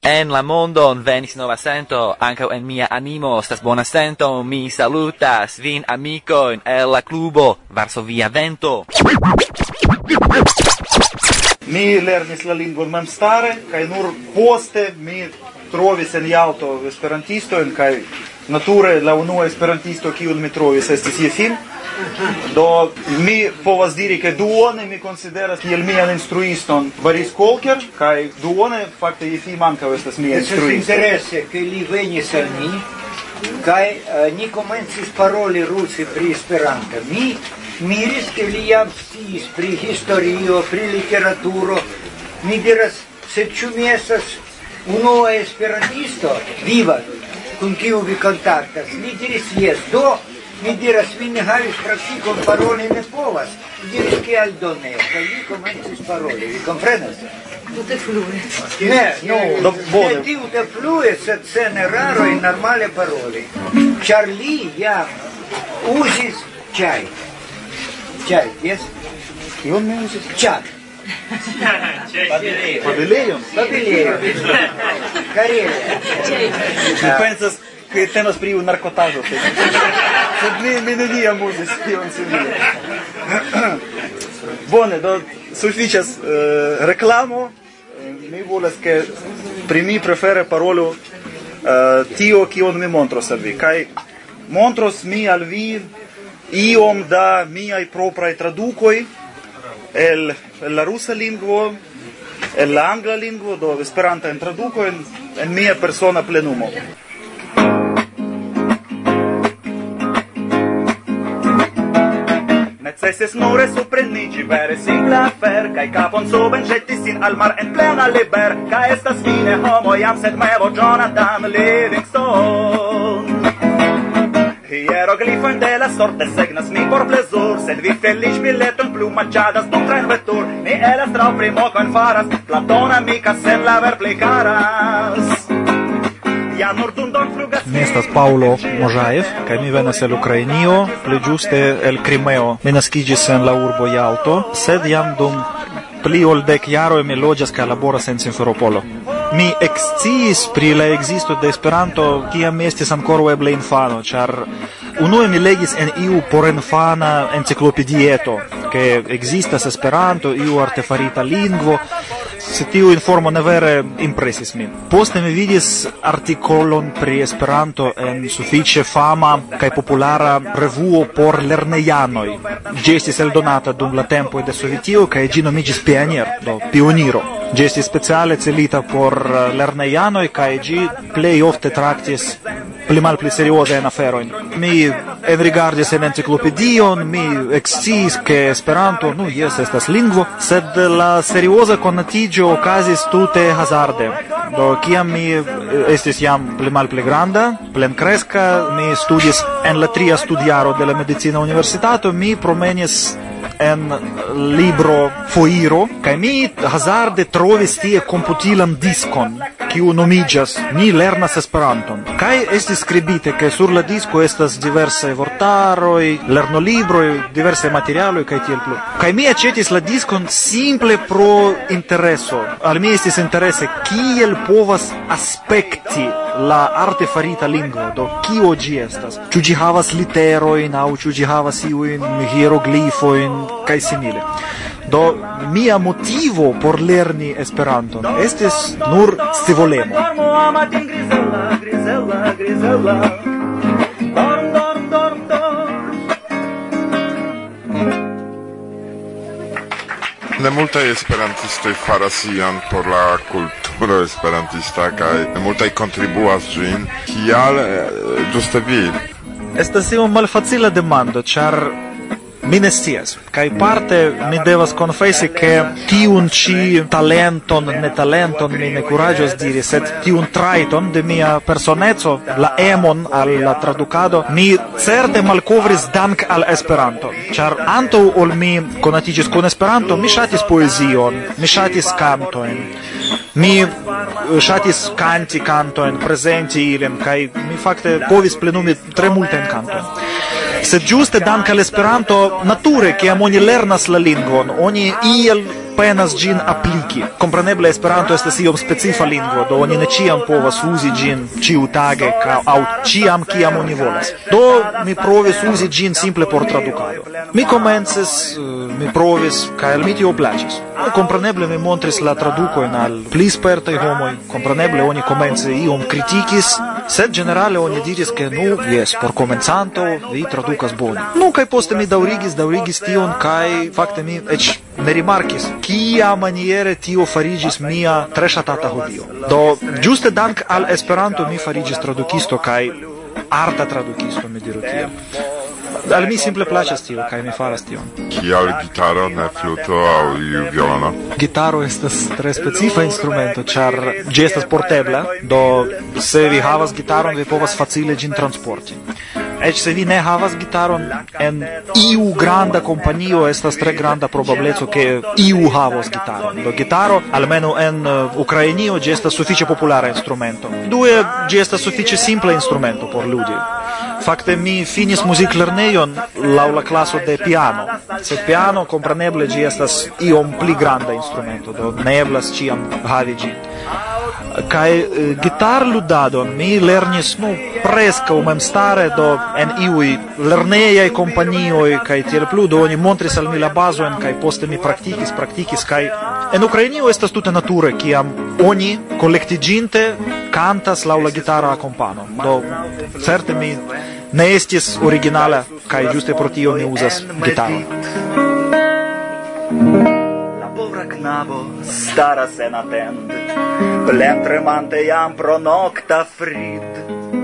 En la mondon venis nova sento, ankaŭ en mia animo estas bona sento, mi salutas vin amikojn el la klubo Varsovia Vento. Mi lernis la lingvon memstare, kaj nur poste mi trovis en Jalto esperantistojn, kaj nature la unua esperantisto kiun mi trovis estis Jefim. Do mi povas diri ke duone mi konsideras kiel mian instruiston Boris Kolker, kaj duone fakte Jefim ankaŭ estas mia instruisto. Estas interese ke li venis al ni kaj ni komencis paroli ruse pri Esperanto. Mi miris ke li jam sciis pri historio, pri literaturo. Mi diras, sed ĉu mi estas unua esperantisto viva kun kiu vi kontaktas? Li diris jes. Do mi diras, vi ne havis praktikon paroli ne povas. Mi diris, kial do ne? Kaj li komencis paroli, vi komprenas? Tute flue. Ne tute flue, sed sen eraroj normale paroli. Ĉar li jam uzis ĉaj. Ĉaj, jes? Kion mi uzis? Ĉaj. Babilejon? Babilejon. Karelia. Mi pensas che temas pri un narcotaĵo, sed mi neniam uzis tion simile. Bone, do sufiĉas reklamo. Mi volas ke pri mi prefere parolu tio, kion mi montros al vi, kaj montros mi al vi iom da miaj propraj tradukoj el la rusa lingvo, el la angla lingvo, do esperantajn tradukojn en mia persona plenumo. Necesis nure supreniĝi vere simpla afer, kaj kapon suben ĵeti sin al mar en plena liber, kaj estas fine homo jam sed mevo Jonathan Livingstone. Hieroglifojn de la sort desegnas mi por plezur, sed vi feliĉ bileton plu manĝadas dum trajnvetur. Mi elas traŭ primokojn faras, Platona amika sen la verpli karas. Mi estas Paulo Možajev, kaj mi venas el Ukrainio, pli ĝuste el Krimeo. Mi naskiĝis en la urbo Jalto, sed jam dum pli ol 10 jaroj mi loĝas kaj laboras en Simferopolo. Mi eksciis pri la ekzisto de Esperanto kiam mi estis ankoraŭ eble infano, ĉar unue mi legis en iu porinfana enciklopedieto, ke ekzistas Esperanto, iu artefarita lingvo, sed tiu informo ne vere impresis min. Poste mi vidis artikolon pri Esperanto en sufiĉe fama kaj populara revuo por lernejanoj. Ĝi estis eldonata dum la tempoj de Sovetio kaj ĝi nomiĝis Pionier, do pioniro. Ĝi estis speciale celita por lernejanoj kaj ĝi plej ofte traktis pli malpli seriozajn aferojn. Mi enrigardis en enciklopedion, mi eksciis ke Esperanto, jes, estas lingvo, sed la serioza konatiĝo okazis tute hazarde. Do kiam mi estis jam pli malpli granda, plenkreska, mi studis en la 3. studjaro de la medicina universitato, mi promenis en libro foiro, kaj mi hazarde trovis tie komputilan diskon, kiu nomiĝas "Ni lernas Esperanton". Kaj estis skribite, ke sur la disko estas diversaj vortaroj, lernolibroj, diversaj materialoj kaj tiel plu. Kaj mi aĉetis la diskon simple pro intereso. Al mi estis interese kiel povas aspekti la artefarita lingvo, do kio ĝi estas. Ĉu ĝi havas literojn aŭ ĉu ĝi havas iujn hieroglifojn kaj simile. Do mia motivo por lerni Esperanton estis nur scivolemo. Ne multaj esperantistoj faras ion por la kulturo esperantista kaj multaj kontribuas ĝin. Kial ĝuste vi? Estas iom malfacila demando, ĉar mi ne scias, kaj parte mi devas konfesi, ke tiun ĉi talenton, ne talenton mi ne kuraĝos diri, sed tiun trajton de mia personeco, la emon al la tradukado, mi certe malkovris dank al Esperanto, ĉar antaŭ ol mi konatiĝis kun Esperanto, mi ŝatis poezion, mi ŝatis kantojn, mi ŝatis kanti kantojn, prezenti ilin, kaj mi fakte povis plenumi tre multajn kantojn. Sed ĝuste dank al Esperanto, nature, kiam oni lernas la lingvon, oni iel penas gin apliki. Compreneble Esperanto estas iom specifa lingvo, do oni ne ciam povas uzi gin ciutage au ciam kiam oni volas. Do mi provis uzi gin simple por tradukado. Mi komencis, mi provis, kaj al mi tio plaĉis. Compreneble mi montris la tradukojn al pli spertaj homoj. Compreneble oni komence iom kritikis, sed generale oni diris ke jes, por komencanto vi tradukas bone. Kaj poste mi daŭrigis tion, kaj fakte mi eĉ ne rimarkis kia maniere tio fariĝis mia tre ŝatata hobio. Do ĝuste dank al Esperanto mi fariĝis tradukisto kaj arta tradukisto, mi diru tiel. Al mi simple plaĉas tio, kaj mi faras tion. Kial gitaro, ne fluto aŭ violono? Gitaro estas tre specifa instrumento, ĉar ĝi estas portebla, do se vi havas gitaron, vi povas facile ĝin transporti. Eĉ se vi ne havas gitaron, en iu granda kompanio estas tre granda probableco ke iu havos gitaron. Do gitaro, almeno en Ukrainio, ĝi estas sufiĉe populara instrumento. Due, ĝi estas sufiĉe simpla instrumento por ludi. Fakte mi finis muziklernejon laŭ la klaso de piano. Sed piano, kompreneble, ĝi estas iom pli granda instrumento, do ne eblas ĉiam havi ĝin. Kaj gitarludadon mi lernis preskaŭ memstare, do en iuj lernejaj kompanioj kaj tiel plu, do oni montris al mi la bazojn kaj poste mi praktikis kaj en Ukrainio estas tute nature, kiam oni kolektiĝinte kantas laŭ la gitara akompano. Do certe mi ne estis originala kaj ĝuste pro tio mi uzas gitaron. Knabo staras en atend, plen tremante jam pro nokta frid.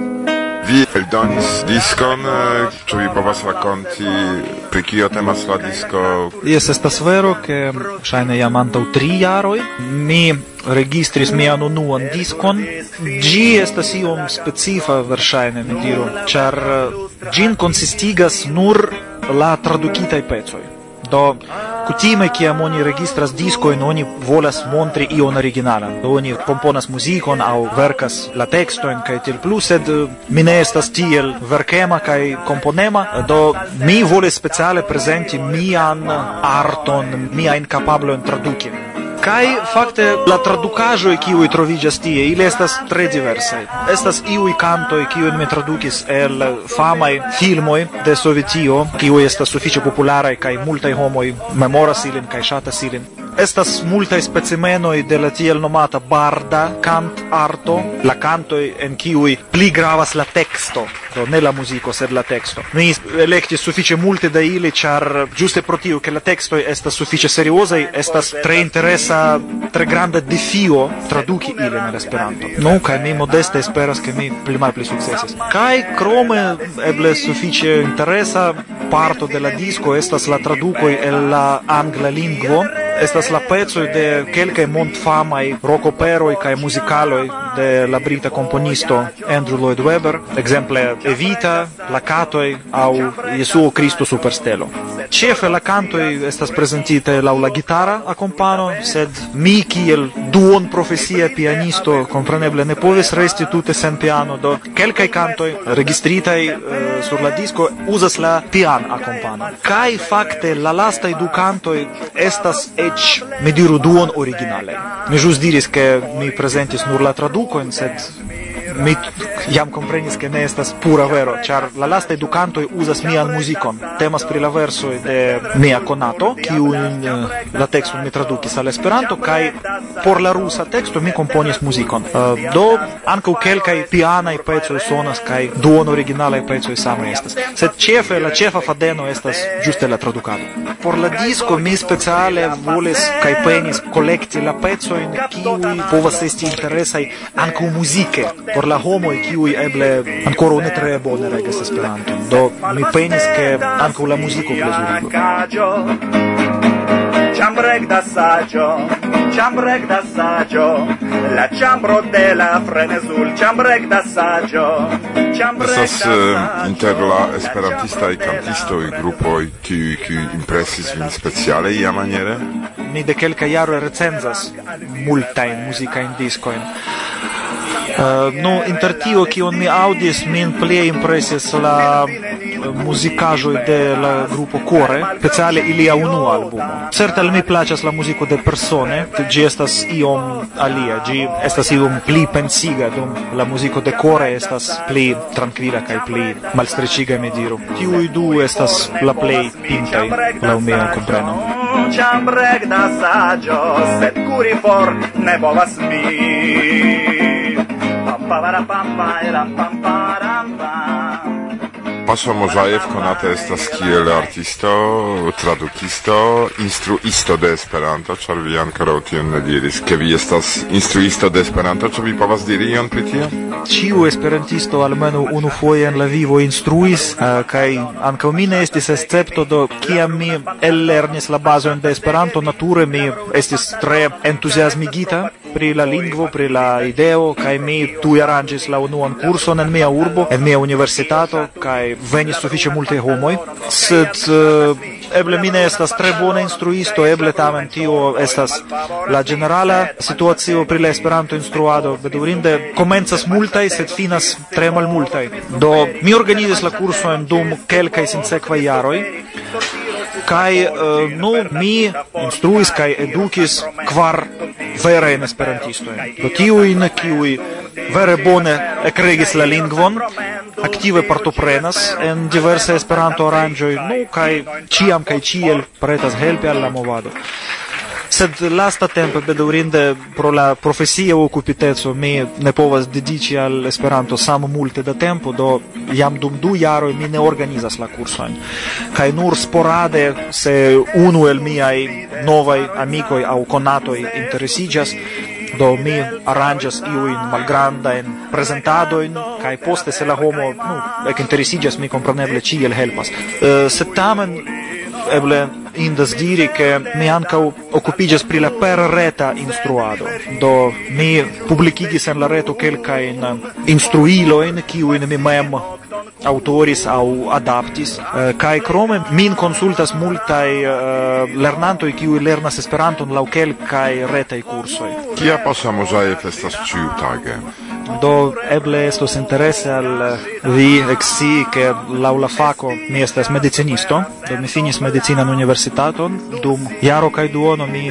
Vi eldonis diskon, ĉu vi povas rakonti pri kio temas la disko? Jes, estas vero, ke ŝajne jam antaŭ 3 jaroj mi registris mian unuan diskon. Ĝi estas iom specifa, verŝajne, mi diru, ĉar ĝin konsistigas nur la tradukitaj pecoj. Do kutime kiam oni registras diskojn, oni volas montri ion originalan. Do oni komponas muzikon aŭ verkas la tekstojn kaj tiel plu, sed mi ne estas tiel verkema kaj komponema, do mi volis speciale prezenti mian arton, miajn kapablojn traduki. Kaj fakte la tradukaĵoj kiuj troviĝas tie, ili estas tre diversaj. Estas iuj kantoj kiujn mi tradukis el famaj filmoj de Sovetio, kiuj estas sufiĉe popularaj kaj multaj homoj memoras ilin kaj ŝatas ilin. Estas multaj specimenoj de la tiel nomata barda kant-arto, la kantoj en kiuj pli gravas la teksto, do ne la muziko, sed la teksto. Mi elektis sufiĉe multe da ili, ĉar ĝuste pro tio, ke la tekstoj estas sufiĉe seriozaj, estas tre interesa, tre granda defio traduki ilin en Esperanto. Kaj mi modeste esperas, ke mi pli malpli sukcesis. Kaj krome eble sufiĉe interesa parto de la disko estas la tradukoj el la angla lingvo. Estas la pecoj de kelkaj mondfamaj rokoperoj kaj muzikaloj de la brita komponisto Andrew Lloyd Webber, ekzemple Evita, la katoj aŭ Jesuo Kristo Superstelo. Ĉefe la kantoj estas prezentitaj laŭ la gitara akompano, sed mi kiel duonprofesia pianisto kompreneble ne povis resti tute sen piano, do kelkaj kantoj registritaj sur la disko uzas la pian akompano. Kaj fakte la lastaj du kantoj estas mi diru duon originale. Mi ĵus diris, ke mi prezentis nur la tradukojn, sed mi jam komprenis, ke ne estas pura vero, ĉar la lastaj du kantoj uzas mian muzikon. Temas pri la versoj de mia konato, kiujn la tekston mi tradukis al Esperanto, kaj por la rusa teksto mi komponis muzikon. Do ankaŭ kelkaj pianaj pecoj sonas kaj duon originalaj pecoj same estas. Sed ĉefe la ĉefa fadeno estas ĝuste la tradukado. Por la disko mi speciale volis kaj penis kolekti la pecojn kiuj povas esti interesaj ankaŭ muzike por la homoj kiuj eble ankoraŭ ne tre bone regas Esperanton. Do mi penis ke ankaŭ la muziko plezurigu. Ciambrec d'assaggio, la ciambro de la frenezul, ciambrec d'assaggio. Estas inter la esperantistaj kantistoj grupoj kiuj impresis vin speciale iamaniere? Mi de kelkaj jaroj recenzas multajn muzikajn diskojn. Inter tio, kion mi aŭdis, min plie impresis la muzikaĵoj de la grupo Core, speciale ilia unua albumo. Certe al mi plaĉas la muziko de persone, ĝi estas iom alia, ĝi estas iom pli pensiga, dum la muziko de Core estas pli trankvila kaj pli malstreĉiga, mi diru. Tiuj du estas la plej pintaj, laŭ mia kompreno. Ĉambrek da saĝo, sed kuri for ne povas mi. Pasha Mozajev konata estas kiel artisto, tradukisto, instruisto de Esperanto, ĉar vi ankoraŭ tion ne diris, ke vi estas instruisto de Esperanto, ĉu vi povas diri ion pri tio? Ĉiu esperantisto almeno unufoje en la vivo instruis, kaj ankaŭ mi ne estis escepto, do kiam mi ellernis la bazojn de Esperanto, nature mi estis tre entuziasmigita pri la lingvo, pri la ideo, kaj mi tuj aranĝis la unuan kurson en mia urbo, en mia universitato, kaj venis sufiĉe multaj homoj, sed eble mi ne estas tre bona instruisto, eble tamen tio estas la ĝenerala situacio pri la Esperanto instruado. Bedaŭrinde komencas multaj, sed finas tre malmultaj. Do mi organizis la kursojn dum kelkaj sinsekvaj jaroj, kaj mi instruis kaj edukis 4 verajn esperantistojn. Do tiujn, kiuj vere bone ekregis la lingvon, aktive partoprenas en diversaj Esperanto-aranĝoj, kaj ĉiam kaj ĉiel pretas helpi al la movado. Sed lastatempe, bedaŭrinde, pro la profesia okupiteco mi ne povas dediĉi al Esperanto sammulte da tempo, do jam dum 2 jaroj mi ne organizas la kursojn. Kaj nur sporade, se unu el miaj novaj amikoj aŭ konatoj interesiĝas, do mi aranĝas iujn malgrandajn prezentadojn, kaj poste se la homo ekinteresiĝas, mi kompreneble ĉiel helpas. Sed tamen eble indas diri ke mi ankaŭ okupiĝas pri la perreta instruado. Do mi publikigis en la reto kelkajn instruilojn, kiujn mi mem autoris aŭ adaptis, kaj krome min konsultas multaj lernantoj, kiuj lernas Esperanton laŭ kelkaj retaj kursoj. Kia Pasha Mozajev estas ĉiutage? Do eble estos interese al vi ekscii ke laŭ la fako mi estas medicinisto, do mi finis medicinan universitaton, dum jaro kaj duono mi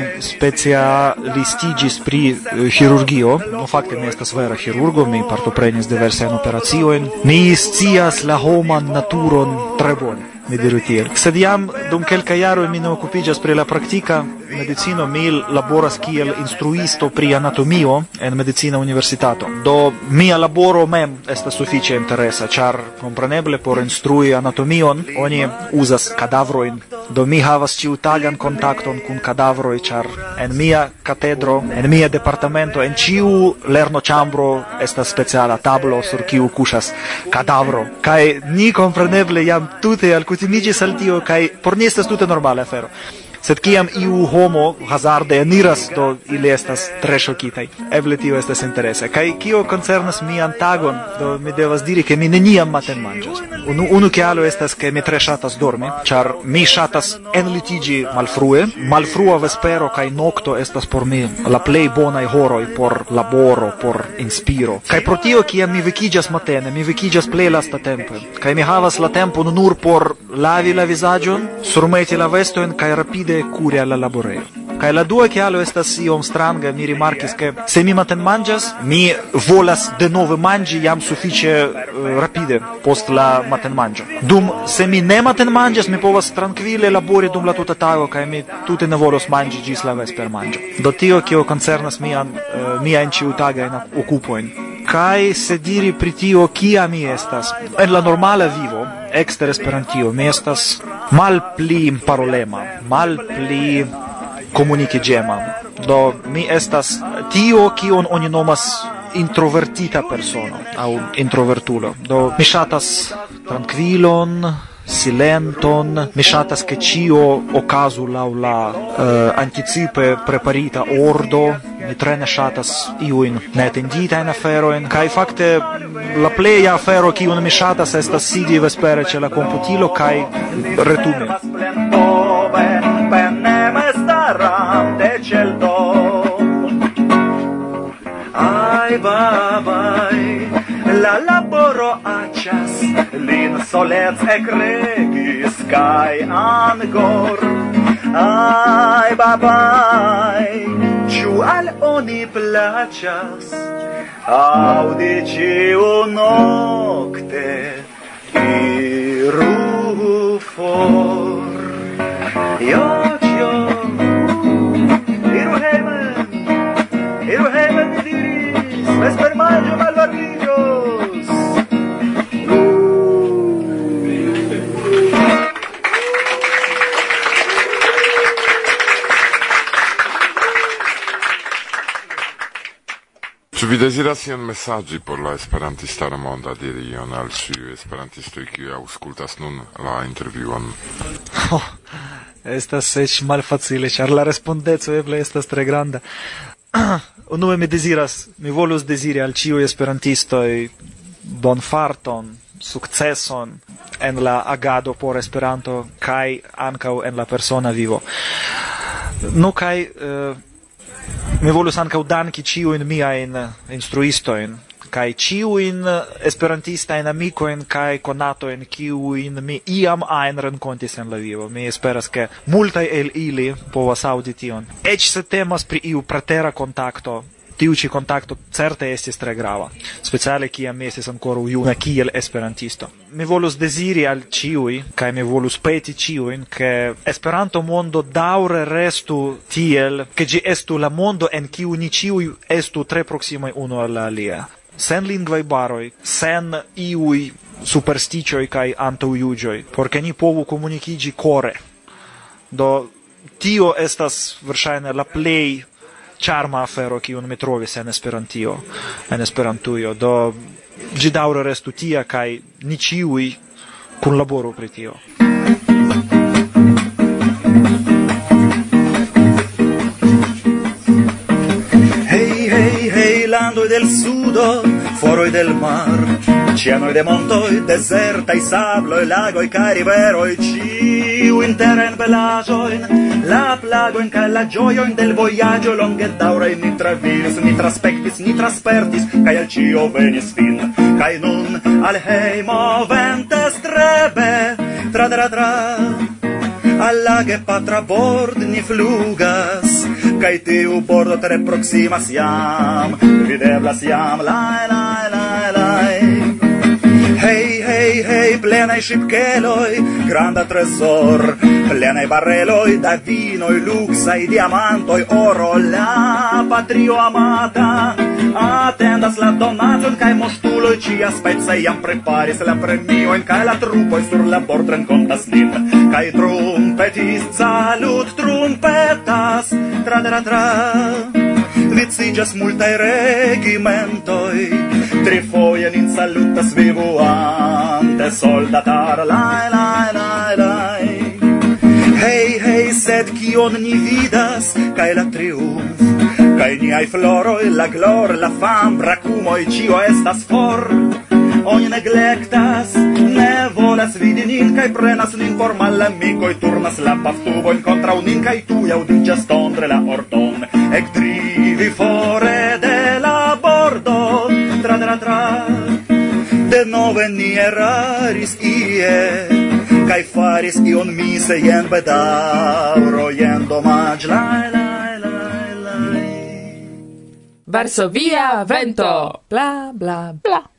specialistiĝis pri ĥirurgio. No fakte mi estas vera ĥirurgo, mi partoprenis diversajn operaciojn, mi scias la homan naturon tre bone, mi diru tiel. Sed jam dum kelkaj jaroj mi ne okupiĝas pri la praktika medicino, mi laboras kiel instruisto pri anatomio en medicina universitato. Do mia laboro mem estas sufiĉe interesa, ĉar kompreneble por instrui anatomion oni uzas kadavrojn. Do mi havas ĉiutagan kontakton kun kadavroj, ĉar en mia katedro, en mia departamento, en ĉiu lernoĉambro estas speciala tablo sur kiu kuŝas kadavro. Kaj ni kompreneble jam tute alkutimiĝis al tio, kaj por ni estas tute normala afero. Sed kiam iu homo hazarde eniras, do ili estas tre ŝokitaj. Eble tio estas interesa. Kaj kio koncernas mian tagon, do mi devas diri ke mi neniam matenmanĝas. Unu kialo estas ke mi tre ŝatas dormi, ĉar mi ŝatas enlitiĝi malfrue. Malfrua vespero kaj nokto estas por mi la plej bonaj horoj por laboro, por inspiro. Kaj pro tio, kiam mi vekiĝas matene, mi vekiĝas plej lastatempe, kaj mi havas la tempon nur por lavi la vizaĝon, surmeti la vestojn kaj rapide kuri al la laborejo. Kaj la dua kialo estas iom stranga, mi rimarkis ke se mi matenmanĝas, mi volas denove manĝi jam sufiĉe rapide post la matenmanĝo. Dum se mi ne matenmanĝas, mi povas trankvile labori dum la tuta tago, kaj mi tute ne volos manĝi ĝis la vespermanĝo. Do tio, kio koncernas miajn ĉiutagajn okupojn. Kaj se diri pri tio, kia mi estas en la normala vivo ekster Esperantio, mi estas malpli parolema, malpli komunikiĝema. Do mi estas tio, kion oni nomas introvertita persono aŭ introvertulo. Do mi ŝatas trankvilon, silenton, mi ŝatas ke ĉio okazu laŭ la anticipe preparita ordo. Mi tre ne ŝatas iujn neatenditajn aferojn, kaj fakte la pleja afero kiun mi ŝatas estas sidi vespere ĉe la komputilo kaj retumi. Ai babai, la laboro aĉas, lin solec ecregis, cae angor. Ai, babai, ciu al oni placias, audi ciu nocte, iru for. Io, iru heimen, mi diris, vespermanĝo malvarmiĝos. Ĉu vi deziras ion mesaĝi por la esperantistara mondo, diri ion al ĉiuj esperantistoj, kiuj aŭskultas nun la intervjuon? Estas eĉ malfacile, ĉar la respondeco eble estas tre granda. Unue mi volus deziri al ĉiuj esperantistoj bonfarton, sukceson en la agado por Esperanto kaj ankaŭ en la persona vivo. Nu kaj mi volus ankaŭ danki ĉiujn miajn instruistojn kaj ĉiujn esperantistajn amikojn kaj konatojn, kiujn mi iam ajn renkontis en la vivo. Mi esperas, ke multaj el ili povas aŭdi tion. Eĉ se temas pri iu pretera kontakto, tiu ĉi kontakto certe estis tre grava, speciale kiam mi estis ankoraŭ juna kiel esperantisto. Mi volus deziri al ĉiuj kaj mi volus peti ĉiujn, ke Esperanto mondo daŭre restu tiel, ke ĝi estu la mondo en kiu ni ĉiuj estu tre proksimaj unu al la alia. Sen lingvaj baroj, sen iuj supersticioj kaj antaŭjuĝoj, por ke ni povu komunikiĝi kore. Do tio estas verŝajne la plej charma afero kiun mi trovis en Esperantujo. Do ĝi daŭre restu tia kaj ni ĉiuj kunlaboru pri tio. Hey, landoj del sudo, foroj del mar, ĉiamoj de montoj, dezertaj sabloj, lagoj kaj riveroj, ĉiujn terajn belaĵojn, la plagojn kaj la ĝojojn del vojaĝo longe daŭraj ni travivis, ni traspektis, ni traspertis, kaj al ĉio venis fin. Kaj nun al hejmo ventas trebe, tra, alla gepatra bord ni flugas, kaj tiu bordo tre proksimas jam, videblas jam, lai. Hey, plenaj ŝipkeloj, granda tresor, plenaj bareloj da vinoj, luksaj diamantoj, oro, la patrio amata atendas la donacon, kaj moŝtuloj ĉiaspecaj jam preparis la premiojn, kaj la trupoj sur la bord renkontas nin, kaj trumpetis salut trumpetas, tra. Viciĝas multaj regimentoj, trifoje nin salutas vivuante soldatar, lai. Hey, sed kion ni vidas, kaj la triumf, kaj niaj floroj, la glor, la fam, brakumoj, ĉio estas for. Oni neglektas, ne volas vidi nin, kaj prenas nin por malamikoj, turnas la paftubojn kontraŭ nin, kaj tuj aŭdiĝas tondre la ordon ekdrivi fore de la bordo, tra. Denove ni eraris ie, kaj faris ion mise, jen bedaŭro, jen domaĝ, lai. Varsovia vento, bla bla bla.